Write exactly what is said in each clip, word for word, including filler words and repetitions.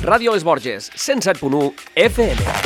Ràdio Les Borges, cent set punt u F M.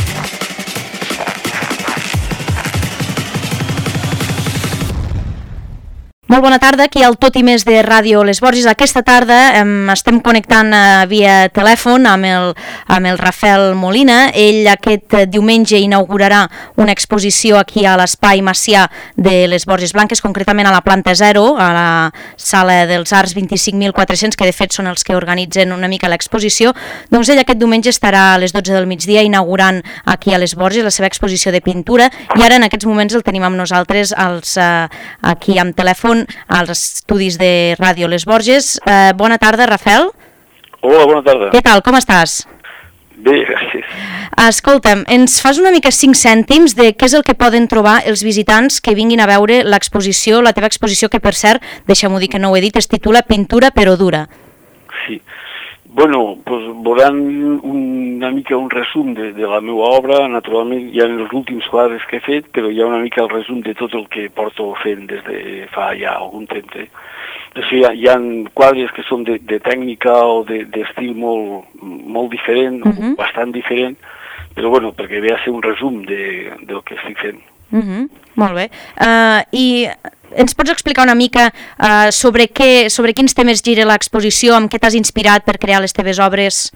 Molt bona tarda, aquí al Tot i Més de Ràdio Les Borges. Aquesta tarda eh, estem connectant eh, via telèfon amb el, amb el Rafael Molina. Ell aquest diumenge inaugurarà una exposició aquí a l'Espai Macià de Les Borges Blanques, concretament a la planta zero, a la Sala dels Arts vint-i-cinc mil quatre-cents, que de fet són els que organitzen una mica l'exposició. Doncs ell aquest diumenge estarà a les dotze del migdia inaugurant aquí a Les Borges la seva exposició de pintura, i ara en aquests moments el tenim amb nosaltres els, eh, aquí amb telèfon als estudis de Ràdio Les Borges. Eh, bona tarda, Rafael. Hola, bona tarda. Què tal, com estàs? Bé, gràcies. Escolta'm, ens fas una mica cinc cèntims de què és el que poden trobar els visitants que vinguin a veure l'exposició, la teva exposició, que per cert, deixa'm-ho dir que no ho he dit, es titula Pintura però dura. Sí. Bueno, doncs veuran una mica un resum de, de la meva obra. Naturalment hi ha els últims quadres que he fet, però hi ha una mica el resum de tot el que porto fent des de fa ja algun temps. Eh? Hi ha, hi ha quadres que són de, de tècnica o d'estil de, molt, molt diferent, uh -huh. bastant diferent, però bueno, perquè ve a ser un resum de, del que estic fent. Uh -huh. Molt bé. Uh, I ens pots explicar una mica uh, sobre, què, sobre quins temes gira l'exposició, amb què t'has inspirat per crear les teves obres?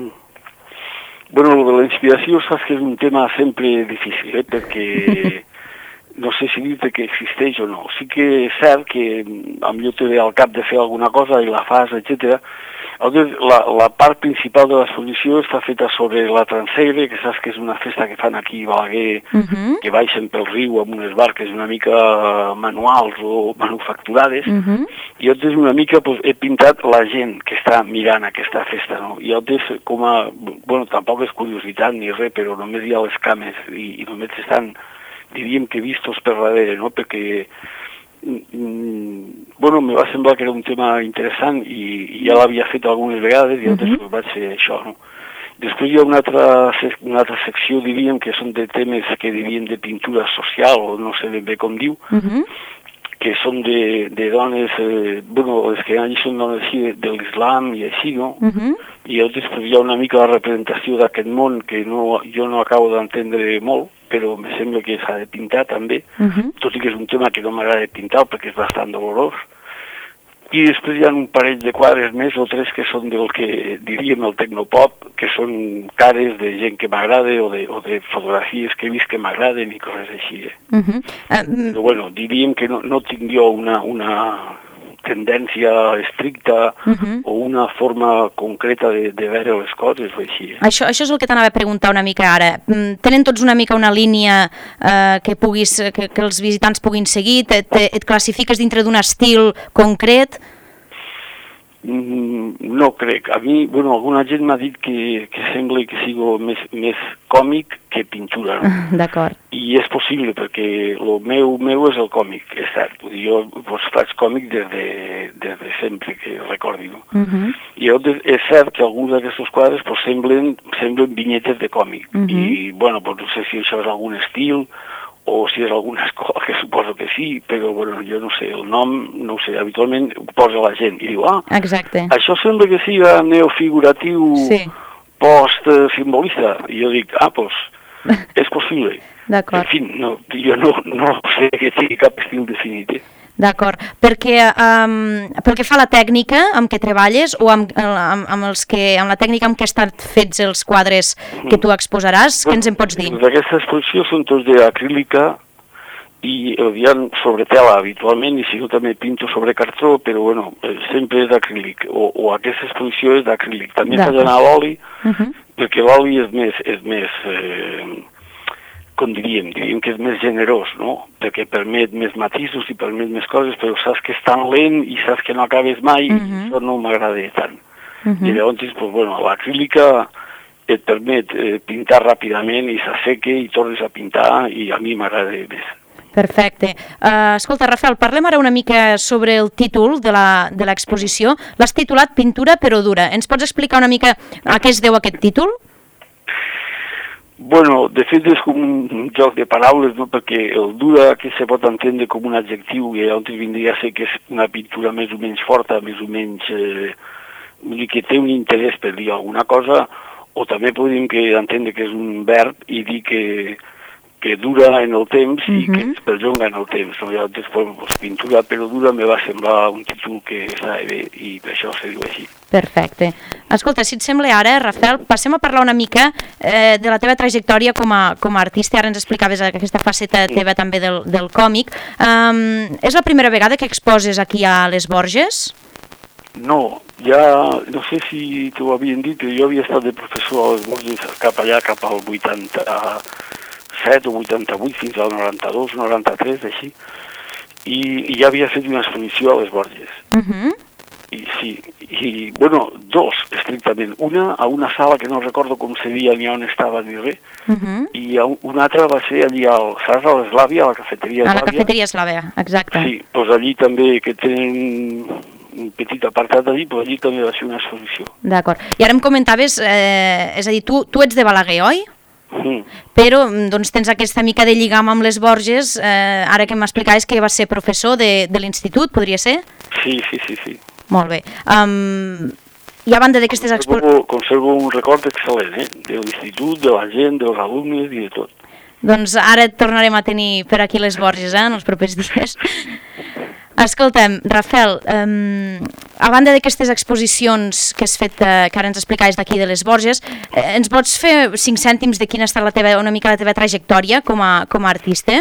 Bueno, lo de la inspiració saps que és un tema sempre difícil, eh? Perquè no sé si dir-te que existeix o no. Sí que és cert que potser te ve al cap de fer alguna cosa i la fas, etcètera. La, la part principal de l'exposició està feta sobre la Transegre, que saps que és una festa que fan aquí a Balaguer, uh -huh. que baixen pel riu amb unes barques una mica manuals o manufacturades, uh -huh. i llavors una mica pues, he pintat la gent que està mirant aquesta festa, no? I llavors com a, bueno, tampoc és curiositat ni res, però només hi ha les cames i, i només estan, diríem que vistos per darrere, no? Perquè bueno, me va semblar que era un tema interessant i, i ja l'havia fet algunes vegades i llavors uh-huh. vaig fer això, no? Després hi ha una altra, una altra secció, diríem, que són de temes que diríem de pintura social, o no sé ben bé com diu, uh-huh. que són de, de dones, eh, bueno, les que allà són dones així de l'islam i així, no? Uh-huh. I llavors hi ha una mica la representació d'aquest món que no, jo no acabo d'entendre molt, però me sembla que s'ha de pintar també, uh-huh. tot i que és un tema que no m'agrada pintar perquè és bastant dolorós. I després hi ha un parell de quadres més o tres que són del que diríem el tecnopop, que són cares de gent que m'agrada o, de, o de fotografies que he vist que m'agraden i coses així. Eh? Uh-huh. uh, però bueno, diríem que no, no tinc jo una, una tendència estricta uh-huh. o una forma concreta de, de veure les coses o així. Eh? Això, això és el que t'anava a preguntar una mica ara. Tenen tots una mica una línia eh, que, puguis, que, que els visitants puguin seguir? Te, te, et classifiques dintre d'un estil concret? Mm, no crec. A mi, bueno, alguna gent m'ha dit que, que sembla que sigo més, més còmic que pintura. No? D'acord. I és possible, perquè el meu, meu és el còmic, és cert. Jo pues, faig còmic des de, des de sempre, que recordi. No? Uh-huh. I llavors és cert que alguns d'aquests quadres pues, semblen, semblen vinyetes de còmic. Uh-huh. I, bueno, pues, no sé si això és algun estil o si és alguna escola, que suposo que sí, però bueno, jo no sé, el nom, no ho sé, habitualment ho posa la gent i diu, ah, exacte. Això sembla que siga neofiguratiu sí. post-simbolista. I jo dic, ah, doncs, és possible. D'acord. En fi, no, jo no, no sé que sigui cap estil definit. Eh? D'acord, perquè um, pel que fa a la tècnica amb què treballes o amb, amb, amb, els que, amb la tècnica amb què estan fets els quadres que tu exposaràs, què ens en pots dir? Aquesta exposició són tots d'acrílica i hi ha sobre tela habitualment, i si jo també pinto sobre cartró, però bueno, sempre és d'acrílic, o, o aquesta exposició és d'acrílic. També s'ha d'anar a l'oli, uh-huh. perquè l'oli és més... És més eh, com diríem, diríem que és més generós, no? Perquè permet més matisos i permet més coses, però saps que és tan lent i saps que no acabes mai, uh-huh. i això no m'agrada tant. Uh-huh. I llavors, pues, bueno, l'acrílica et permet eh, pintar ràpidament i s'asseca i tornes a pintar i a mi m'agrada més. Perfecte. Uh, escolta, Rafael, parlem ara una mica sobre el títol de l'exposició. L'has titulat Pintura però dura. Ens pots explicar una mica a què es deu aquest títol? Bueno, de fet és com un joc de paraules, no? Perquè el dura que se pot entendre com un adjectiu i llavors vindria a ser que és una pintura més o menys forta, més o menys... Eh, vull dir que té un interès per dir alguna cosa, o també podríem que entendre que és un verb i dir que, que dura en el temps i Mhm. que es perllonga en el temps. No? Llavors, després, pues, pintura però dura me va semblar un títol que estava bé i per això se diu així. Perfecte. Escolta, si et sembla ara, Rafael, passem a parlar una mica eh, de la teva trajectòria com a, com a artista. Ara ens explicaves aquesta faceta teva també del, del còmic. Um, és la primera vegada que exposes aquí a les Borges? No, ja no sé si t'ho havien dit, però jo havia estat de professor a les Borges cap allà, cap al vuitanta-set o vuitanta-vuit, fins al noranta-dos, noranta-tres, així, i, i ja havia fet una exposició a les Borges. Uh -huh. I sí, i, bueno, dos, estrictament. Una a una sala que no recordo com se dia ni on estava ni res, Uh -huh. i a un- una altra va ser allí al, saps, a l'Eslàvia, a la cafeteria A la Eslàvia. cafeteria Eslàvia, exacte. Sí, doncs allí també, que tenen un petit apartat allí, doncs allí també va ser una exposició. D'acord. I ara em comentaves, eh, és a dir, tu, tu ets de Balaguer, oi? Mm. Però doncs, tens aquesta mica de lligam amb les Borges, eh, ara que m'explicaves que vas ser professor de, de l'institut, podria ser? Sí, sí, sí, sí. Molt bé. Um, I a banda d'aquestes exposicions... Conservo, conservo un record excel·lent, eh? De l'institut, de la gent, dels alumnes i de tot. Doncs ara et tornarem a tenir per aquí les Borges, eh, en els propers dies. Escolta'm, Rafael, um, a banda d'aquestes exposicions que has fet, eh, que ara ens explicaves d'aquí de les Borges, eh, ens pots fer cinc cèntims de quina ha estat la teva, una mica la teva trajectòria com a, com a artista?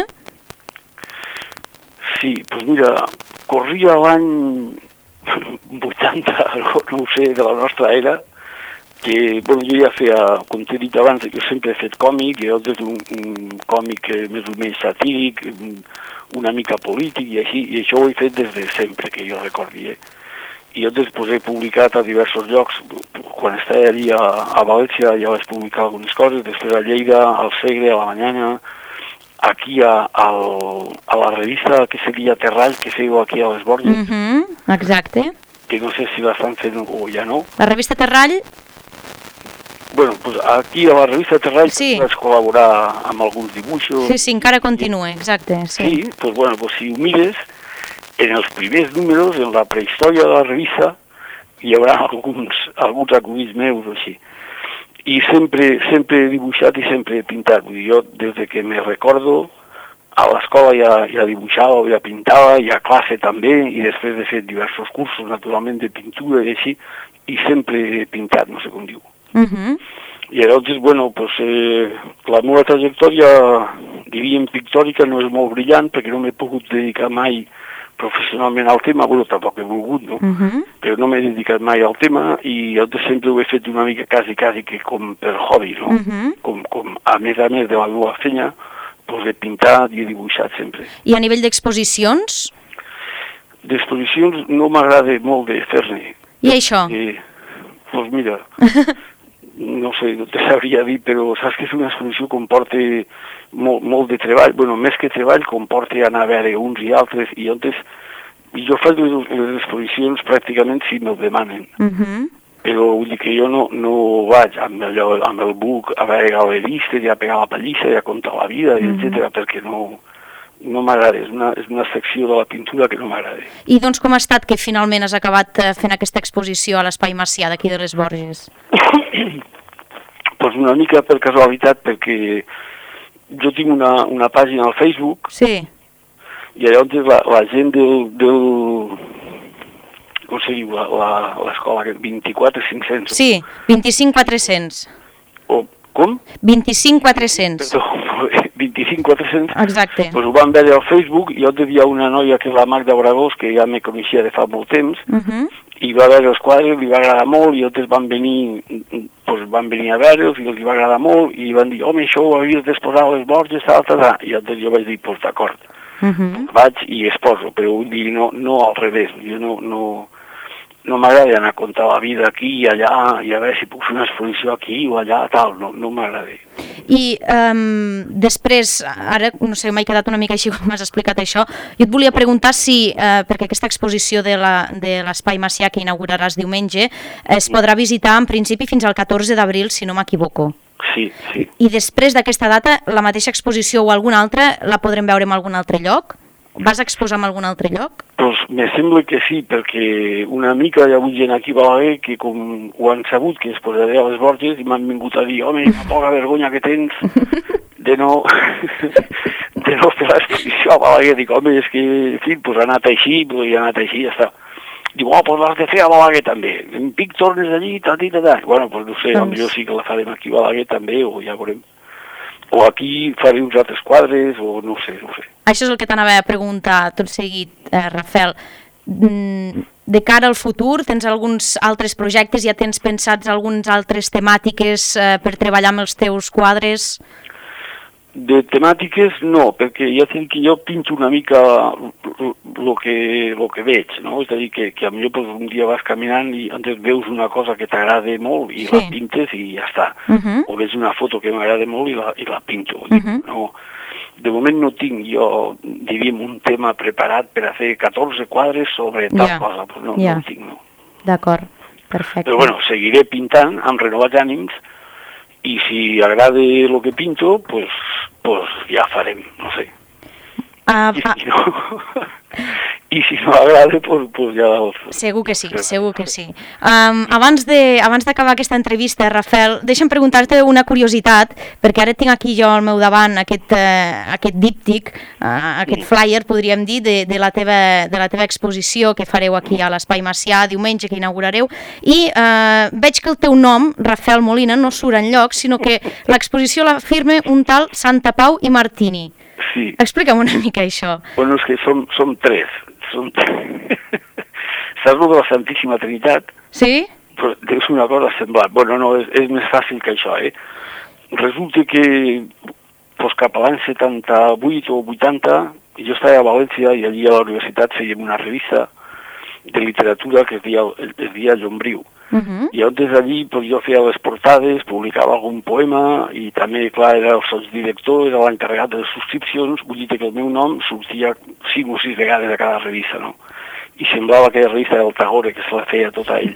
Sí, doncs mira, corria l'any vuitanta, no ho sé, de la nostra era, que, bueno, jo ja feia, com t'he dit abans, jo sempre he fet còmic, i llavors un, un còmic eh, més o menys satíric, una mica polític i així, i això ho he fet des de sempre, que jo recordi, eh? I jo després he publicat a diversos llocs, quan estava allí a, a València ja vaig publicar algunes coses, després a Lleida, al Segre, a la Mañana, aquí a, a, a la revista que seria Terrall, que feu aquí a les Borges, Uh -huh, exacte. que no sé si l'estan fent o ja no. La revista Terrall? Bueno, pues aquí a la revista Terrall Sí. vaig col·laborar amb alguns dibuixos. Sí, sí, encara continua, exacte. Sí. Sí, pues bueno, pues si ho mires, en els primers números, en la prehistòria de la revista, hi haurà alguns, alguns acudits meus o així. I sempre, sempre he dibuixat i sempre he pintat. Vull dir, jo, des de que me recordo, a l'escola ja, ja dibuixava, ja pintava, i a classe també, i després he fet diversos cursos, naturalment, de pintura i així, i sempre he pintat, no sé com diu. Uh -huh. I llavors, bueno, pues, eh, la meva trajectòria, diríem, pictòrica no és molt brillant, perquè no m'he pogut dedicar mai professionalment al tema, bueno, tampoc he volgut, no? Uh -huh. Però no m'he dedicat mai al tema i jo sempre ho he fet una mica quasi, quasi que com per hobby, no? Uh -huh. com, com a més a més de la meva feina, doncs he pintat i he dibuixat sempre. I a nivell d'exposicions? D'exposicions no m'agrada molt de fer-ne. I això? Eh, doncs mira, no sé, no te sabria dir, però saps que és una exposició que comporta molt, molt de treball, bueno, més que treball, comporta anar a veure uns i altres, i llavors i jo faig les, les exposicions pràcticament si me'l demanen. Uh -huh. Però vull dir que jo no, no vaig amb, allò, amb el buc a veure galeristes i a pegar la pallissa i a contar la vida, uh -huh. etcètera, perquè no, no m'agrada, és una, és una secció de la pintura que no m'agrada. I doncs com ha estat que finalment has acabat eh, fent aquesta exposició a l'Espai Macià d'aquí de les Borges? Pues una mica per casualitat, perquè jo tinc una, una pàgina al Facebook, Sí. i llavors la, la gent del, del com se diu, l'escola, vint-i-quatre cinc-cents. Sí, vint-i-cinc quatre-cents. O, com? vint-i-cinc quatre-cents. Perdó, vint-i-cinc quatre-cents. Exacte. Pues ho van veure al Facebook, i llavors hi havia una noia que és la Magda Bragós, que ja me coneixia de fa molt temps, Uh -huh. i va veure els quadres, li va agradar molt, i altres van venir, pues, van venir a veure'ls, i els va agradar molt, i van dir, home, això ho havies d'exposar a les Borges, tal, tal, tal. I altres jo vaig dir, pues d'acord, Uh -huh. vaig i exposo, però vull dir, no, no al revés, jo no, no, no m'agrada anar a contar la vida aquí i allà, i a veure si puc fer una exposició aquí o allà, tal, no, no m'agrada. I um, després, ara no sé, m'he quedat una mica així com m'has explicat això, jo et volia preguntar si, eh, perquè aquesta exposició de l'Espai Macià que inauguraràs diumenge es podrà visitar en principi fins al catorze d'abril, si no m'equivoco. Sí, sí. I després d'aquesta data, la mateixa exposició o alguna altra, la podrem veure en algun altre lloc? vas exposar en algun altre lloc? Doncs me sembla que sí, perquè una mica hi ha hagut gent aquí a Balaguer que com ho han sabut que es posaré a les Borges i m'han vingut a dir, home, la poca vergonya que tens de no, de no fer l'exposició a Balaguer. Dic, home, és que, en fi, pues ha anat així, però ja ha anat així, ja està. Diu, oh, pues l'has de fer a Balaguer també. En pic tornes allí, tati, tata. Bueno, pues no sé, doncs... potser sí que la farem aquí a Balaguer també, o ja veurem. O aquí faré uns altres quadres, o no sé, no sé. Això és el que t'anava a preguntar tot seguit, eh, Rafael. De cara al futur, tens alguns altres projectes, ja tens pensats algunes altres temàtiques eh, per treballar amb els teus quadres? De temàtiques no, perquè ja tinc que jo pinto una mica el que, lo que veig, no? És a dir, que, que potser pues, un dia vas caminant i antes veus una cosa que t'agrada molt i sí. la pintes i ja està. Uh -huh. O veus una foto que m'agrada molt i la, i la pinto. Uh -huh. No, de moment no tinc jo, diríem, un tema preparat per a fer catorze quadres sobre tal yeah. cosa. Pues no, yeah. no ho tinc, no. D'acord, perfecte. Però bueno, seguiré pintant amb renovats ànims i si agrada el que pinto, pues, pues ja farem, no sé. Uh, I si no, i si no agrada, pues, pues ja... Segur que sí, segur que sí. Um, abans de, abans d'acabar aquesta entrevista, Rafael, deixa'm preguntar-te una curiositat, perquè ara tinc aquí jo al meu davant aquest, uh, aquest díptic, uh, aquest flyer, podríem dir, de, de, la teva, de la teva exposició que fareu aquí a l'Espai Macià, diumenge, que inaugurareu, i uh, veig que el teu nom, Rafael Molina, no surt enlloc, sinó que l'exposició la firma un tal Santa Pau i Martini. Sí. Explica'm una mica això. Bueno, és que som, som tres. Som tres. Saps el de la Santíssima Trinitat? Sí? Però és una cosa semblant. Bueno, no, és, és més fàcil que això, eh? Resulta que pues, cap a l'any setanta-vuit o vuitanta jo estava a València i allí a la universitat fèiem una revista de literatura que es deia, es deia Llombriu. Uh -huh. I llavors allí pues, jo feia les portades, publicava algun poema i també, clar, era el sotsdirector, era l'encarregat de les subscripcions, vull dir que el meu nom sortia cinc o sis vegades a cada revista, no? I semblava aquella revista del Tagore que se la feia tota a ell.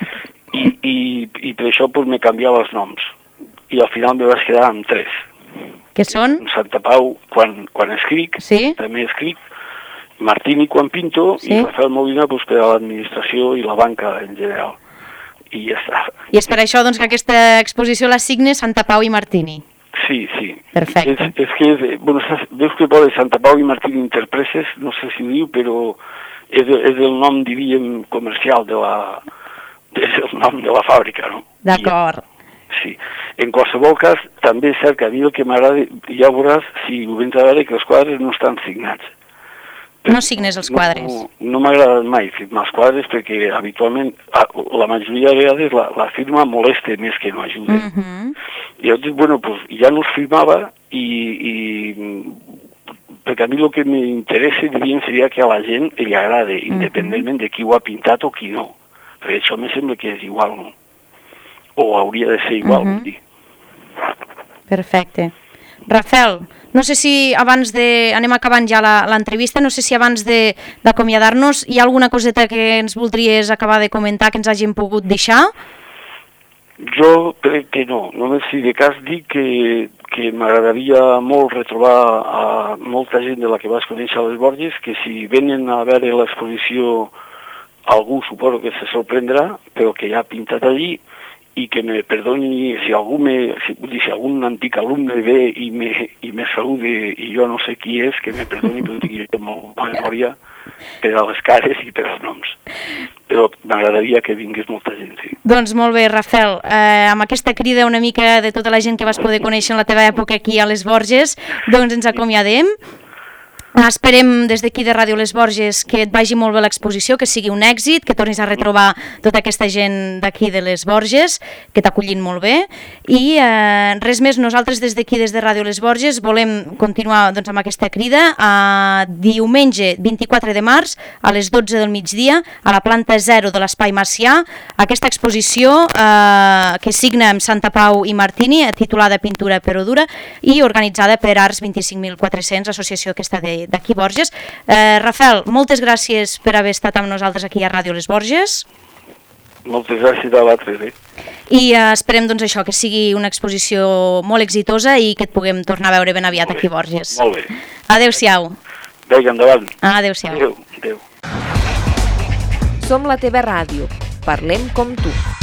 I, i, i per això pues, me canviava els noms. I al final me vaig quedar amb tres. Que són? Santa Pau quan, quan escric, sí? també escric, Martini quan pinto sí? i Rafael Molina pues, per a l'administració i la banca en general. I ja està. I és per això doncs, que aquesta exposició la signa Santa Pau i Martini. Sí, sí. Perfecte. És, és que, és, bueno, veus que posa Santa Pau i Martini Interpreses, no sé si ho diu, però és, és el nom, diríem, comercial de la... és el nom de la fàbrica, no? D'acord. Sí. En qualsevol cas, també és cert que a mi el que m'agrada, ja veuràs, si ho vens a veure, que els quadres no estan signats. No signes els quadres? No, no m'ha agradat mai firmar els quadres perquè habitualment, la majoria de vegades, la, la firma molesta més que no ajuda. Uh -huh. I llavors, bueno, pues, ja no els firmava i, i perquè a mi el que m'interessa, diríem, seria que a la gent li agrada, uh -huh. independentment de qui ho ha pintat o qui no. Perquè això me sembla que és igual, no? O hauria de ser igual, uh -huh. vull dir. Perfecte. Rafael, no sé si abans de... anem acabant ja l'entrevista, no sé si abans d'acomiadar-nos hi ha alguna coseta que ens voldries acabar de comentar que ens hagin pogut deixar? Jo crec que no, només si de cas dic que, que m'agradaria molt retrobar a molta gent de la que vas conèixer a les Borges, que si venen a veure l'exposició algú suposo que se sorprendrà, però que ja ha pintat allí, i que me perdoni si algú me, si, vull dir, si algun antic alumne ve i me, i me salude i jo no sé qui és, que me perdoni perquè jo tinc molt memòria per a les cares i per als noms. Però m'agradaria que vingués molta gent, sí. Doncs molt bé, Rafael, eh, amb aquesta crida una mica de tota la gent que vas poder conèixer en la teva època aquí a les Borges, doncs ens acomiadem. Esperem des d'aquí de Ràdio Les Borges que et vagi molt bé l'exposició, que sigui un èxit, que tornis a retrobar tota aquesta gent d'aquí de Les Borges, que t'acollin molt bé. I eh, res més, nosaltres des d'aquí, des de Ràdio Les Borges, volem continuar doncs, amb aquesta crida. A diumenge vint-i-quatre de març, a les dotze del migdia, a la planta zero de l'Espai Macià, aquesta exposició eh, que signa amb Santa Pau i Martini, titulada Pintura però dura, i organitzada per Arts vint-i-cinc mil quatre-cents, associació aquesta de d'aquí Borges. Eh, Rafael, moltes gràcies per haver estat amb nosaltres aquí a Ràdio Les Borges. Moltes gràcies a vosaltres, eh? I eh, esperem doncs això, que sigui una exposició molt exitosa i que et puguem tornar a veure ben aviat aquí a Borges. Molt bé. Adéu-siau. Vinga, endavant. Adéu-siau. Adéu, adéu. Som la teva ràdio. Parlem com tu.